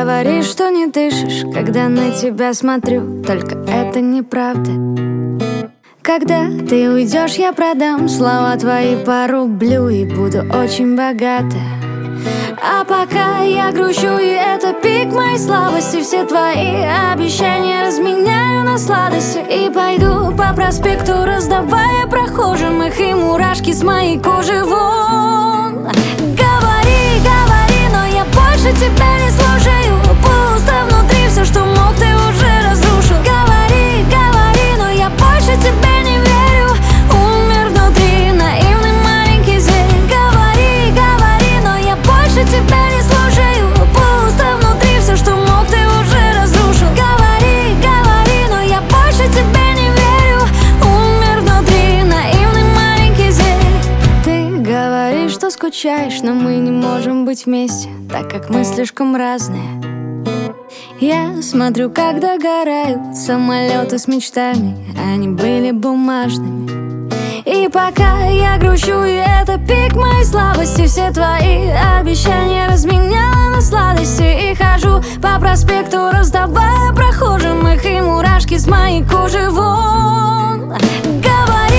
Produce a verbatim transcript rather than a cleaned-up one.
говоришь, что не дышишь, когда на тебя смотрю, только это неправда. Когда ты уйдешь, я продам слова твои по рублю и буду очень богата. А пока я грущу, и это пик моей слабости, все твои обещания разменяю на сладости и пойду по проспекту, раздавая прохожим их, и мурашки с моей кожи вон. Говори, говори, но я больше тебя не слушаю. Пусто внутри, все, что мог, ты уже разрушил. Говори, говори, но я больше тебе не верю. Умер внутри наивный маленький зверь. Говори, говори, но я больше тебя не слушаю. Пусто внутри, все, что мог, ты уже разрушил. Говори, говори, но я больше тебе не верю. Умер внутри наивный маленький зверь. Ты говоришь, что скучаешь, но мы не можем быть вместе, так как мы слишком разные. Я смотрю, как догорают самолеты с мечтами, они были бумажными. И пока я грущу, и это пик моей слабости, все твои обещания разменяла на сладости и хожу по проспекту, раздавая прохожим их, и мурашки с моей кожи вон. Говори,